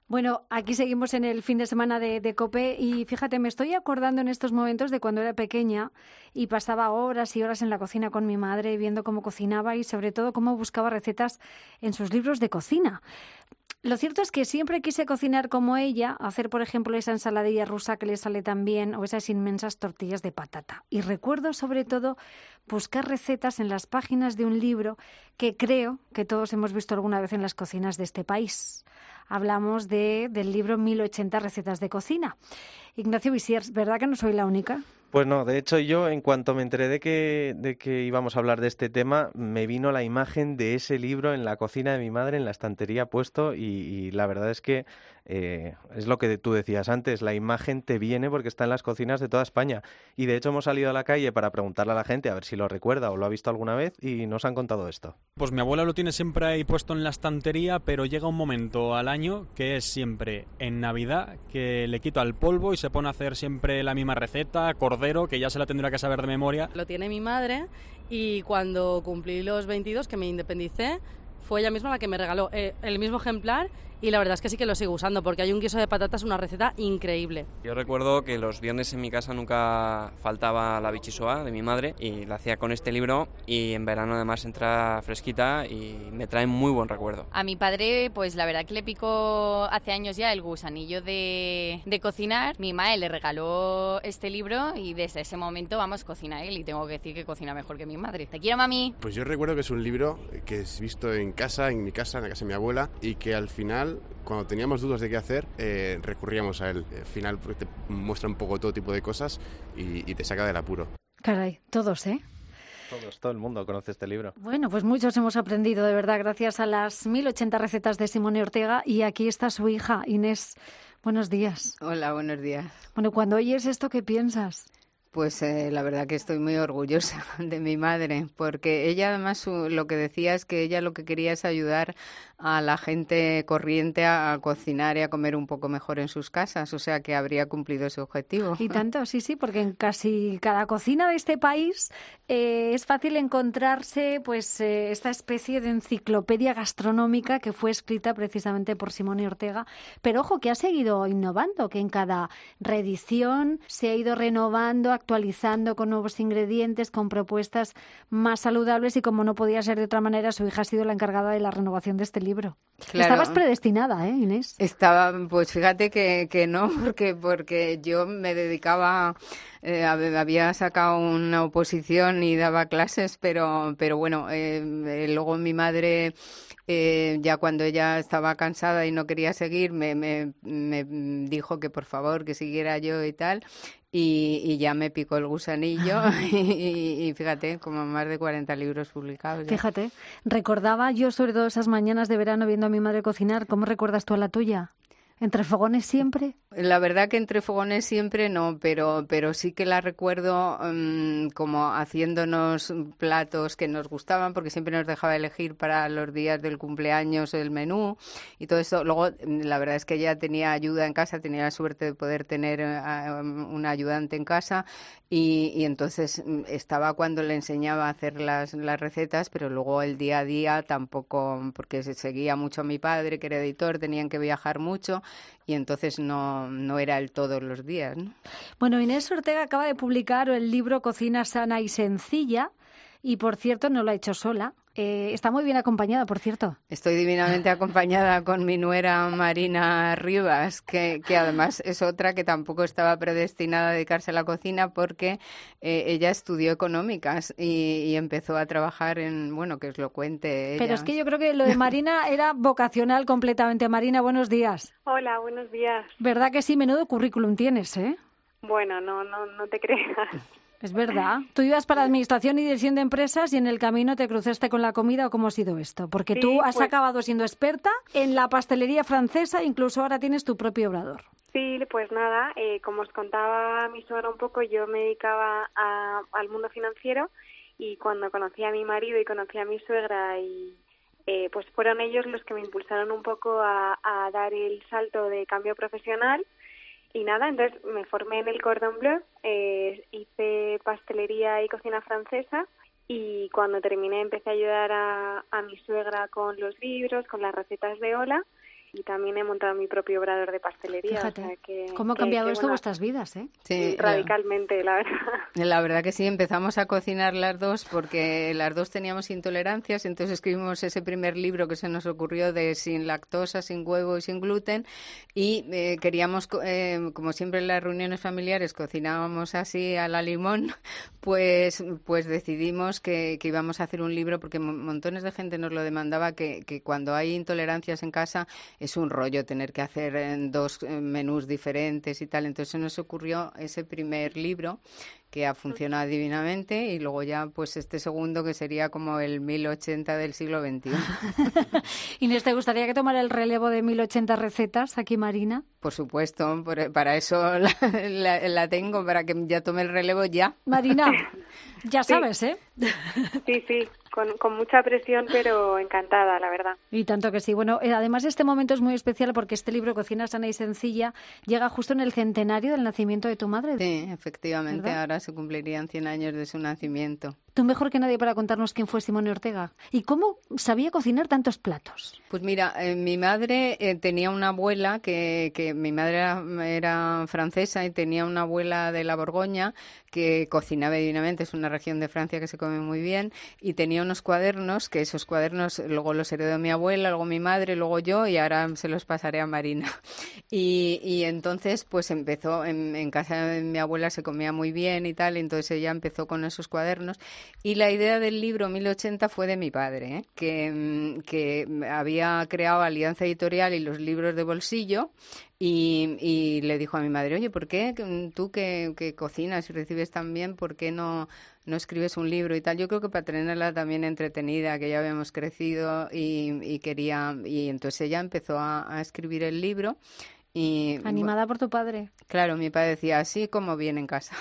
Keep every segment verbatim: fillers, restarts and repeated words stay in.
Bueno, aquí seguimos en el fin de semana de, de COPE y fíjate, me estoy acordando en estos momentos de cuando era pequeña y pasaba horas y horas en la cocina con mi madre viendo cómo cocinaba y sobre todo cómo buscaba recetas en sus libros de cocina. Lo cierto es que siempre quise cocinar como ella, hacer, por ejemplo, esa ensaladilla rusa que le sale tan bien o esas inmensas tortillas de patata. Y recuerdo, sobre todo, buscar recetas en las páginas de un libro que creo que todos hemos visto alguna vez en las cocinas de este país. Hablamos de, del libro mil ochenta recetas de cocina. Ignacio Visiers, ¿verdad que no soy la única? Pues no, de hecho yo en cuanto me enteré de que, de que íbamos a hablar de este tema, me vino la imagen de ese libro en la cocina de mi madre, en la estantería puesto y, y la verdad es que eh, es lo que tú decías antes, la imagen te viene porque está en las cocinas de toda España y de hecho hemos salido a la calle para preguntarle a la gente a ver si lo recuerda o lo ha visto alguna vez y nos han contado esto. Pues mi abuela lo tiene siempre ahí puesto en la estantería, pero llega un momento al año que es siempre en Navidad que le quito al polvo y se pone a hacer siempre la misma receta, cordero, que ya se la tendrá que saber de memoria. Lo tiene mi madre y cuando cumplí los veintidós, que me independicé, fue ella misma la que me regaló eh, el mismo ejemplar y la verdad es que sí que lo sigo usando porque hay un guiso de patatas, una receta increíble. Yo recuerdo que los viernes en mi casa nunca faltaba la bichisoa de mi madre y la hacía con este libro y en verano además entra fresquita y me trae muy buen recuerdo. A mi padre pues la verdad que le picó hace años ya el gusanillo de, de cocinar. Mi madre le regaló este libro y desde ese momento vamos, cocina él y tengo que decir que cocina mejor que mi madre. ¿Te quiero, mami? Pues yo recuerdo que es un libro que he visto en casa, en mi casa, en la casa de mi abuela y que al final, cuando teníamos dudas de qué hacer, eh, recurríamos a él. Al final te muestra un poco todo tipo de cosas y, y te saca del apuro. Caray, todos, ¿eh? Todos, todo el mundo conoce este libro. Bueno, pues muchos hemos aprendido, de verdad, gracias a las mil ochenta recetas de Simone Ortega y aquí está su hija, Inés. Buenos días. Hola, buenos días. Bueno, cuando oyes esto, ¿qué piensas? Pues eh, la verdad que estoy muy orgullosa de mi madre, porque ella además su, lo que decía es que ella lo que quería es ayudar a la gente corriente a, a cocinar y a comer un poco mejor en sus casas, o sea que habría cumplido ese objetivo. Y tanto, sí, sí, porque en casi cada cocina de este país eh, es fácil encontrarse pues eh, esta especie de enciclopedia gastronómica que fue escrita precisamente por Simone Ortega, pero ojo que ha seguido innovando, que en cada reedición se ha ido renovando, actualizando con nuevos ingredientes, con propuestas más saludables y como no podía ser de otra manera, su hija ha sido la encargada de la renovación de este libro. Claro. Estabas predestinada, ¿eh, Inés? Estaba, pues fíjate que, que no, porque, porque yo me dedicaba, eh, había sacado una oposición y daba clases, pero, pero bueno, eh, luego mi madre... Eh, ya cuando ella estaba cansada y no quería seguir, me, me, me dijo que por favor que siguiera yo y tal, y, y ya me picó el gusanillo y, y fíjate, como más de cuarenta libros publicados. Ya. Fíjate, recordaba yo sobre todo esas mañanas de verano viendo a mi madre cocinar. ¿Cómo recuerdas tú a la tuya? ¿Entre fogones siempre? La verdad que entre fogones siempre no, pero pero sí que la recuerdo um, como haciéndonos platos que nos gustaban, porque siempre nos dejaba elegir para los días del cumpleaños el menú y todo eso. Luego, la verdad es que ella tenía ayuda en casa, tenía la suerte de poder tener uh, una ayudante en casa y, y entonces estaba cuando le enseñaba a hacer las, las recetas, pero luego el día a día tampoco, porque se seguía mucho a mi padre, que era editor, tenían que viajar mucho y entonces no, no era el todos los días, ¿no? Bueno, Inés Ortega acaba de publicar el libro Cocina sana y sencilla y, por cierto, no lo ha hecho sola. Eh, está muy bien acompañada, por cierto. Estoy divinamente acompañada con mi nuera Marina Rivas, que, que además es otra que tampoco estaba predestinada a dedicarse a la cocina porque eh, ella estudió económicas y, y empezó a trabajar en, bueno, que os lo cuente ella. Pero es que yo creo que lo de Marina era vocacional completamente. Marina, buenos días. Hola, buenos días. ¿Verdad que sí? Menudo currículum tienes, ¿eh? Bueno, no, no, no te creas. Es verdad. Tú ibas para Administración y Dirección de Empresas y en el camino te cruzaste con la comida, ¿o cómo ha sido esto? Porque sí, tú has pues... acabado siendo experta en la pastelería francesa, incluso ahora tienes tu propio obrador. Sí, pues nada, eh, como os contaba mi suegra un poco, yo me dedicaba a, al mundo financiero y cuando conocí a mi marido y conocí a mi suegra y eh, pues fueron ellos los que me impulsaron un poco a, a dar el salto de cambio profesional. Y nada, entonces me formé en el Cordon Bleu, eh, hice pastelería y cocina francesa y cuando terminé empecé a ayudar a, a mi suegra con los libros, con las recetas de Ola y también he montado mi propio obrador de pastelería. Fíjate, o sea que, cómo ha que, cambiado que, esto bueno, vuestras vidas, ¿eh? Sí, radicalmente, la verdad. La verdad que sí, empezamos a cocinar las dos porque las dos teníamos intolerancias, entonces escribimos ese primer libro que se nos ocurrió de sin lactosa, sin huevo y sin gluten, y eh, queríamos, eh, como siempre en las reuniones familiares cocinábamos así a la limón, pues pues decidimos que, que íbamos a hacer un libro porque montones de gente nos lo demandaba, que, que cuando hay intolerancias en casa es un rollo tener que hacer en dos menús diferentes y tal, entonces se nos ocurrió ese primer libro que ha funcionado divinamente, y luego ya pues este segundo que sería como el mil ochenta del siglo veintiuno. Inés, ¿te gustaría que tomara el relevo de mil ochenta recetas aquí, Marina? Por supuesto, por, para eso la, la, la tengo, para que ya tome el relevo ya. Marina, ya Sí. sabes, ¿eh? Sí, sí, con, con mucha presión, pero encantada, la verdad. Y tanto que sí. Bueno, eh, además este momento es muy especial porque este libro, Cocina sana y sencilla, llega justo en el centenario del nacimiento de tu madre. Sí, efectivamente, ¿verdad? ahora se cumplirían cien años de su nacimiento. Tú mejor que nadie para contarnos quién fue Simone Ortega y cómo sabía cocinar tantos platos. Pues mira, eh, mi madre eh, tenía una abuela que, que mi madre era, era francesa y tenía una abuela de la Borgoña que cocinaba divinamente, es una región de Francia que se come muy bien, y tenía unos cuadernos, que esos cuadernos luego los heredó mi abuela, luego mi madre, luego yo, y ahora se los pasaré a Marina. Y, y entonces pues empezó, en, en casa de mi abuela se comía muy bien y tal, y entonces ella empezó con esos cuadernos, y la idea del libro mil ochenta fue de mi padre, ¿eh? que, que había creado Alianza Editorial y los libros de bolsillo, y, y le dijo a mi madre, oye, ¿por qué tú que, que cocinas y recibes tan bien, por qué no, no escribes un libro y tal? Yo creo que para tenerla también entretenida, que ya habíamos crecido y, y quería, y entonces ella empezó a, a escribir el libro. Y, Animada por tu padre. Claro, mi padre decía, así como bien en casa.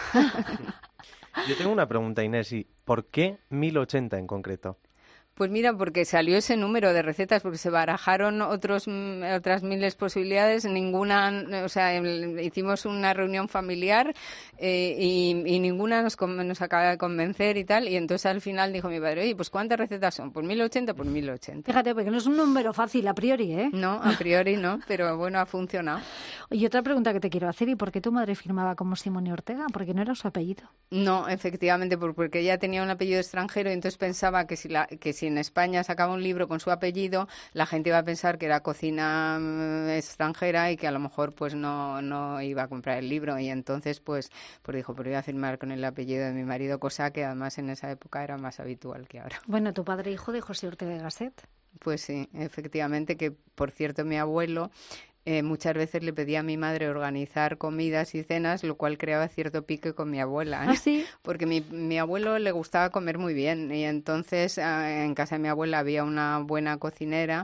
Yo tengo una pregunta, Inés, ¿y por qué mil ochenta en concreto? Pues mira, porque salió ese número de recetas, porque se barajaron otros otras miles posibilidades, ninguna, o sea, hicimos una reunión familiar eh, y, y ninguna nos, nos acaba de convencer y tal, y entonces al final dijo mi padre, oye, pues ¿cuántas recetas son? Pues mil ochenta, pues mil ochenta. Fíjate, porque no es un número fácil a priori, ¿eh? No, a priori no, pero bueno, ha funcionado. Y otra pregunta que te quiero hacer, ¿y por qué tu madre firmaba como Simone Ortega? Porque no era su apellido. No, efectivamente, porque ella tenía un apellido extranjero y entonces pensaba que si, la, que si en España sacaba un libro con su apellido, la gente iba a pensar que era cocina extranjera y que a lo mejor pues no, no iba a comprar el libro, y entonces pues, pues dijo, pero voy a firmar con el apellido de mi marido, cosa que además en esa época era más habitual que ahora. Bueno, tu padre hijo de José Ortega y Gasset. Pues sí, efectivamente, que por cierto mi abuelo Eh, muchas veces le pedía a mi madre organizar comidas y cenas, lo cual creaba cierto pique con mi abuela, ¿eh? ¿Ah, sí? Porque mi, mi abuelo le gustaba comer muy bien, y entonces eh, en casa de mi abuela había una buena cocinera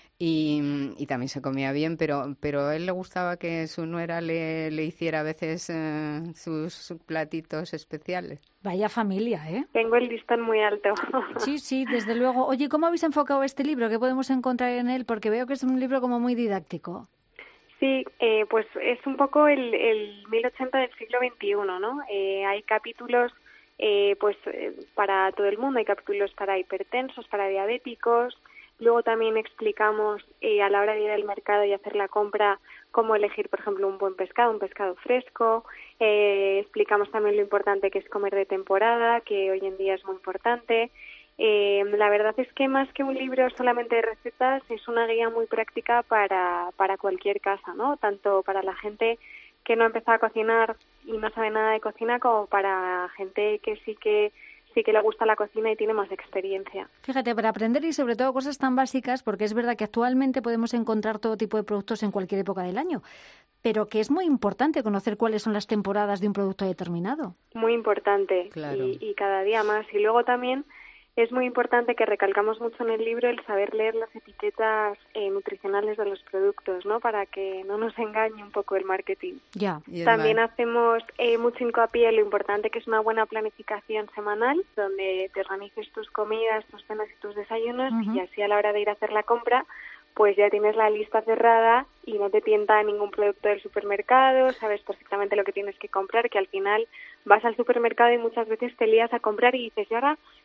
y, y también se comía bien, pero, pero a él le gustaba que su nuera le, le hiciera a veces eh, sus, sus platitos especiales. Vaya familia, ¿eh? Tengo el listón muy alto. Sí, sí, desde luego. Oye, ¿cómo habéis enfocado este libro? ¿Qué podemos encontrar en él? Porque veo que es un libro como muy didáctico. Sí, eh, pues es un poco el, el mil ochenta del siglo veintiuno, ¿no? Eh, hay capítulos eh, pues eh, para todo el mundo, hay capítulos para hipertensos, para diabéticos. Luego también explicamos eh, a la hora de ir al mercado y hacer la compra cómo elegir, por ejemplo, un buen pescado, un pescado fresco. Eh, explicamos también lo importante que es comer de temporada, que hoy en día es muy importante. Eh, la verdad es que más que un libro solamente de recetas, es una guía muy práctica para, para cualquier casa, ¿no? Tanto para la gente que no ha empezado a cocinar y no sabe nada de cocina, como para gente que sí que sí que le gusta la cocina y tiene más experiencia. Fíjate, para aprender y sobre todo cosas tan básicas, porque es verdad que actualmente podemos encontrar todo tipo de productos en cualquier época del año, pero que es muy importante conocer cuáles son las temporadas de un producto determinado. Muy importante, Claro. y, y cada día más. Y luego también es muy importante, que recalcamos mucho en el libro, el saber leer las etiquetas eh, nutricionales de los productos, ¿no? Para que no nos engañe un poco el marketing. Ya. Y el También mar- hacemos eh, mucho hincapié en lo importante que es una buena planificación semanal, donde te organices tus comidas, tus cenas y tus desayunos, Ujú. y así a la hora de ir a hacer la compra, pues ya tienes la lista cerrada y no te tienta ningún producto del supermercado, sabes perfectamente lo que tienes que comprar, que al final vas al supermercado y muchas veces te lías a comprar y dices, ¿y ahora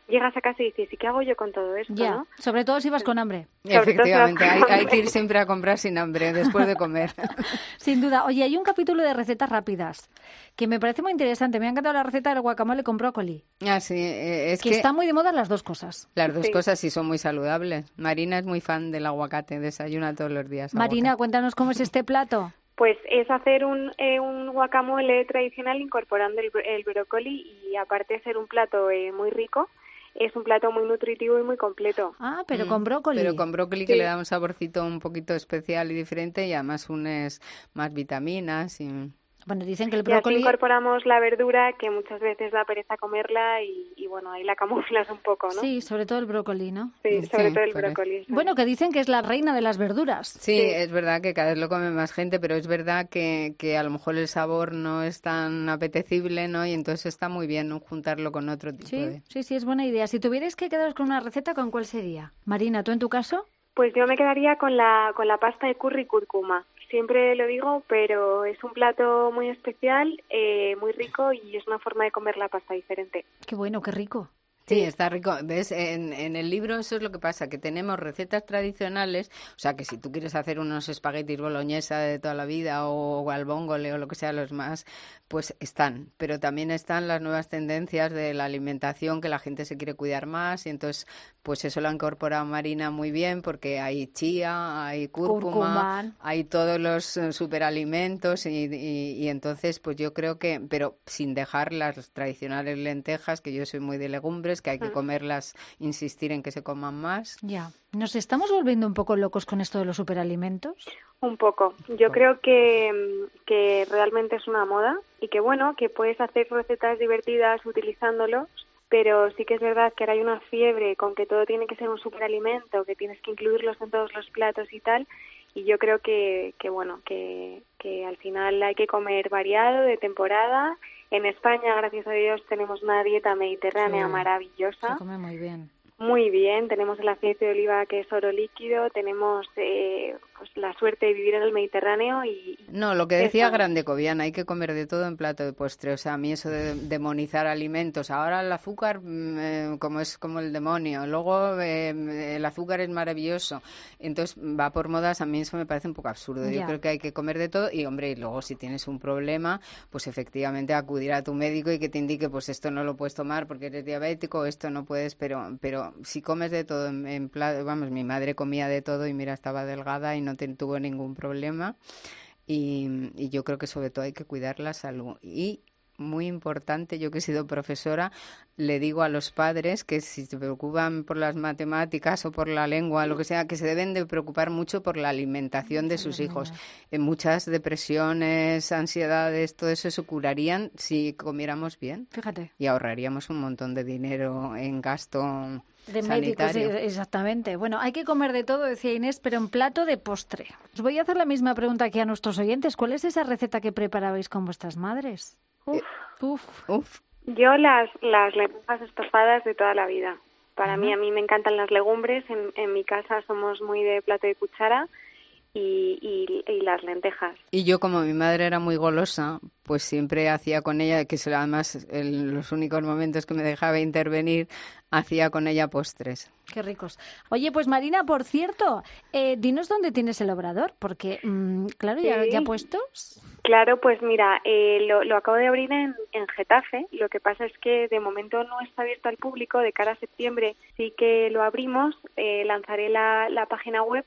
llegas a casa y dices, ¿y qué hago yo con todo esto? Ya, ¿no? sobre todo si vas con hambre. Efectivamente, hay, hay que ir siempre a comprar sin hambre después de comer. Sin duda. Oye, hay un capítulo de recetas rápidas que me parece muy interesante. Me ha encantado la receta del guacamole con brócoli. Ah, sí, eh, es que, que está muy de moda las dos cosas. Las dos Sí. cosas sí son muy saludables. Marina es muy fan del aguacate, desayuna todos los días. Marina, aguacate. cuéntanos cómo es este plato. Pues es hacer un, eh, un guacamole tradicional incorporando el, br- el brócoli y aparte de ser un plato eh, muy rico, es un plato muy nutritivo y muy completo. Ah, pero Mm, con brócoli. Pero con brócoli que Sí. le da un saborcito un poquito especial y diferente y además unes más vitaminas y... Bueno, dicen que el Y así brócoli... incorporamos la verdura que muchas veces da pereza comerla y, y bueno, ahí la camuflas un poco, ¿no? Sí, sobre todo el brócoli, ¿no? Sí, sobre Sí, todo el por eso. brócoli. eso Bueno, es. que dicen que es la reina de las verduras. Sí, Sí. es verdad que cada vez lo come más gente, pero es verdad que, que a lo mejor el sabor no es tan apetecible, ¿no? Y entonces está muy bien, ¿no?, juntarlo con otro tipo Sí, de... sí, sí, es buena idea. Si tuvierais que quedaros con una receta, ¿con cuál sería? Marina, ¿tú en tu caso? Pues yo me quedaría con la, con la pasta de curry y cúrcuma. Siempre lo digo, pero es un plato muy especial, eh, muy rico y es una forma de comer la pasta diferente. Qué bueno, qué rico. Sí, está rico. ¿Ves? En, en el libro eso es lo que pasa, que tenemos recetas tradicionales, o sea, que si tú quieres hacer unos espaguetis boloñesa de toda la vida o albóngole o lo que sea, los más, pues están. Pero también están las nuevas tendencias de la alimentación, que la gente se quiere cuidar más y entonces, pues eso lo ha incorporado Marina muy bien porque hay chía, hay cúrcuma, Cúrcuma. hay todos los eh, superalimentos y, y, y entonces, pues yo creo que, pero sin dejar las tradicionales lentejas, que yo soy muy de legumbres, que hay que Mm. comerlas, insistir en que se coman más. Ya. ¿Nos estamos volviendo un poco locos con esto de los superalimentos? Un poco. Yo creo que, mm, que realmente es una moda y que bueno, que puedes hacer recetas divertidas utilizándolos, pero sí que es verdad que ahora hay una fiebre con que todo tiene que ser un superalimento, que tienes que incluirlos en todos los platos y tal, y yo creo que, que bueno, que, que al final hay que comer variado, de temporada. En España, gracias a Dios, tenemos una dieta mediterránea Sí. maravillosa. Se come muy bien. Muy bien, tenemos el aceite de oliva que es oro líquido, tenemos eh, pues la suerte de vivir en el Mediterráneo y... No, lo que decía Eso. Grande Cobiana, hay que comer de todo en plato de postre. O sea, a mí eso de demonizar alimentos. Ahora el azúcar mm, eh, como es como el demonio. Luego eh, el azúcar es maravilloso. Entonces va por modas. A mí eso me parece un poco absurdo. Ya. Yo creo que hay que comer de todo. Y hombre, y luego si tienes un problema, pues efectivamente acudir a tu médico y que te indique, pues esto no lo puedes tomar porque eres diabético, esto no puedes, pero pero si comes de todo en, en plato, vamos, mi madre comía de todo y mira, estaba delgada y no te, tuvo ningún problema. Y, y yo creo que sobre todo hay que cuidar la salud. Y muy importante, yo que he sido profesora, le digo a los padres que si se preocupan por las matemáticas o por la lengua, lo que sea, que se deben de preocupar mucho por la alimentación de sus hijos. En muchas depresiones, ansiedades, todo eso se curarían si comiéramos bien. Fíjate. Y ahorraríamos un montón de dinero en gasto De médicos, sanitario. sí, exactamente. Bueno, hay que comer de todo, decía Inés, pero en plato de postre. Os voy a hacer la misma pregunta aquí a nuestros oyentes. ¿Cuál es esa receta que preparabais con vuestras madres? Uf. Uf. Uf. Yo las, las lentejas estofadas de toda la vida. Para Ajá. mí, a mí me encantan las legumbres. En, en mi casa somos muy de plato de cuchara y, y, y las lentejas. Y yo, como mi madre era muy golosa, pues siempre hacía con ella, que se- además en los únicos momentos que me dejaba intervenir, hacía con ella postres. Qué ricos. Oye, pues Marina, por cierto, eh, dinos dónde tienes el obrador, porque, mm, claro, ya, Sí. ya puestos. Claro, pues mira, eh, lo, lo acabo de abrir en, en Getafe. Lo que pasa es que de momento no está abierto al público. De cara a septiembre sí que lo abrimos. Eh, lanzaré la, la página web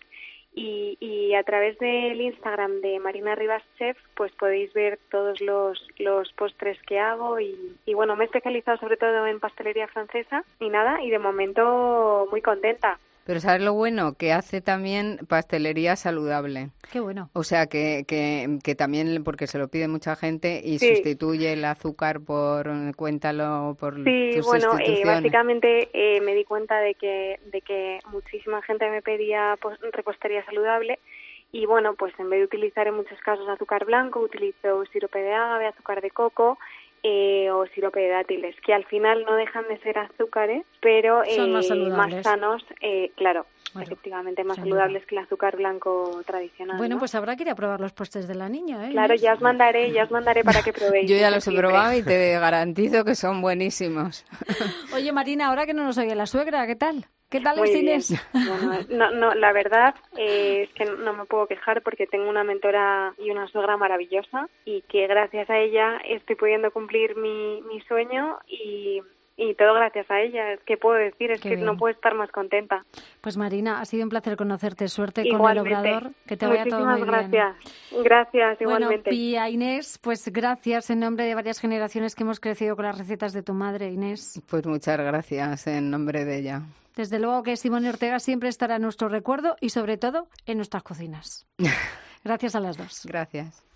y, y a través del Instagram de Marina Rivas Chef pues podéis ver todos los, los postres que hago y, y bueno, me he especializado sobre todo en pastelería francesa y nada, y de momento muy contenta. Pero ¿sabes lo bueno? Que hace también pastelería saludable. Qué bueno. O sea, que, que, que también, porque se lo pide mucha gente, y Sí. sustituye el azúcar por, cuéntalo, por Sí, tus bueno, eh, sustituciones. básicamente eh, me di cuenta de que, de que muchísima gente me pedía pues, repostería saludable y bueno, pues en vez de utilizar en muchos casos azúcar blanco, utilizo sirope de agave, azúcar de coco eh, o sirope de dátiles, que al final no dejan de ser azúcares, pero eh, Son más saludables. más sanos, eh, claro, Bueno, efectivamente más sin saludables duda. que el azúcar blanco tradicional. Bueno, ¿no? pues habrá que ir a probar los postres de la niña, ¿eh? Claro, Inés? ya os mandaré, ya os mandaré para que probéis. Yo ya en los he septiembre. probado y te garantizo que son buenísimos. Oye, Marina, ahora que no nos oye la suegra, ¿qué tal? ¿Qué tal Muy es bien. Inés? Bueno, no, no, la verdad eh, es que no me puedo quejar porque tengo una mentora y una suegra maravillosa y que gracias a ella estoy pudiendo cumplir mi, mi sueño y, y todo gracias a ella. Es que puedo decir, es Qué que bien. no puedo estar más contenta. Pues Marina, ha sido un placer conocerte. Suerte Igualmente. con el Obrador, que te vaya todo Muchísimas muy gracias. bien. Gracias, Bueno, igualmente. Pía, Inés, pues gracias en nombre de varias generaciones que hemos crecido con las recetas de tu madre, Inés. Pues muchas gracias en nombre de ella. Desde luego que Simone Ortega siempre estará en nuestro recuerdo y sobre todo en nuestras cocinas. Gracias a las dos. Gracias.